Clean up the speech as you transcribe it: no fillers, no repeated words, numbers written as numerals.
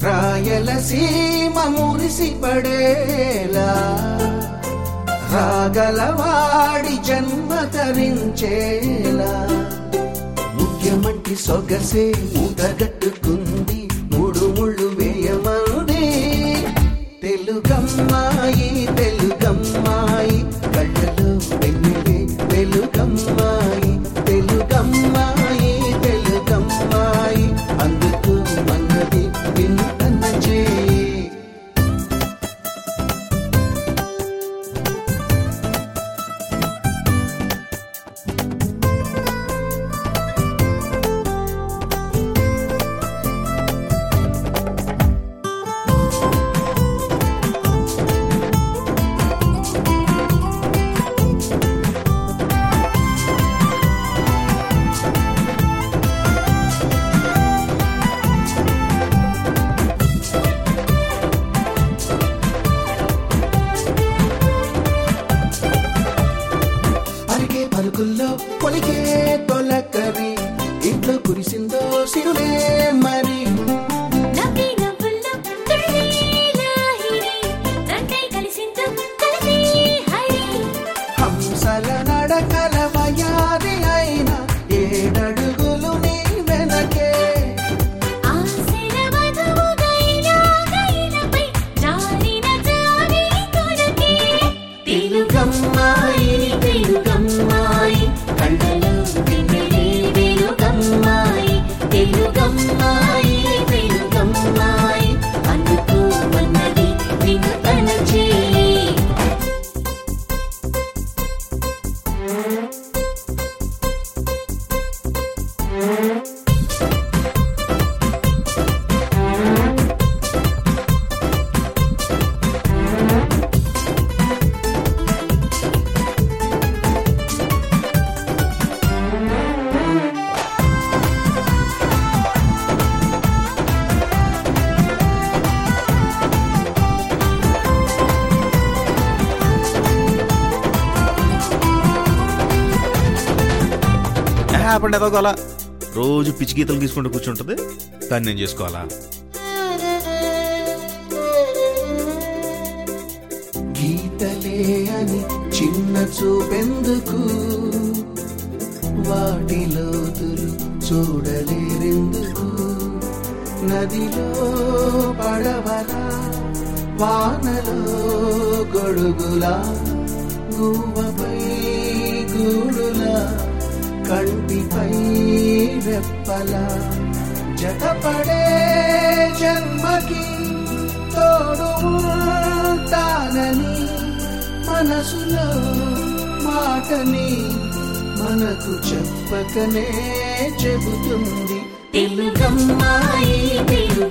రాయలసీమ మురిసిపడేలా రాగలవాడి జన్మ తరించేలా ముఖ్యమంటి సొగసే మూటగట్టుకుంది మూడు ముళ్ళు వేయమంది తెలుగమ్మాయి తెలుగమ్మాయి కళ్ళలో వెన్నెలే వెలుగమ్మాయి తెలుగమ్మాయి తెలుగమ్మాయి అందుకు మన్నది వింతన చేయి పలుకుల్లో పొలికే తొలకరి ఇంట్లో కురిసిందో సిరులే మరి హంసల నడకల వయారి అయిన ఏడడుగులు నీ వెనకే తెలుగమ్మాయి తెలుగమ్మాయి కళ్ళలో వెన్నెలే వెలుగమ్మాయి తెలుగమ్మాయి తెలుగమ్మాయి అందుకు మన్నది వినుతన చేయి హ్యాపండి ఏదో అలా రోజు పిచ్చి గీతలు తీసుకుంటూ కూర్చుంటుంది దాన్ని నేను చేసుకోవాలా గీతలే అని చిన్న చూపెందుకు వాటిలోతులు చూడలేరెందుకు నదిలో పడవలా వానలో గొడుగులా గువ్వపై గూడులా కంటిపై రెప్పలా జతపడే జన్మకి తోడు ఉంటానని మనసులో మాటని మనకు చెప్పకనే చెబుతుంది తెలుగమ్మాయి తెలుగు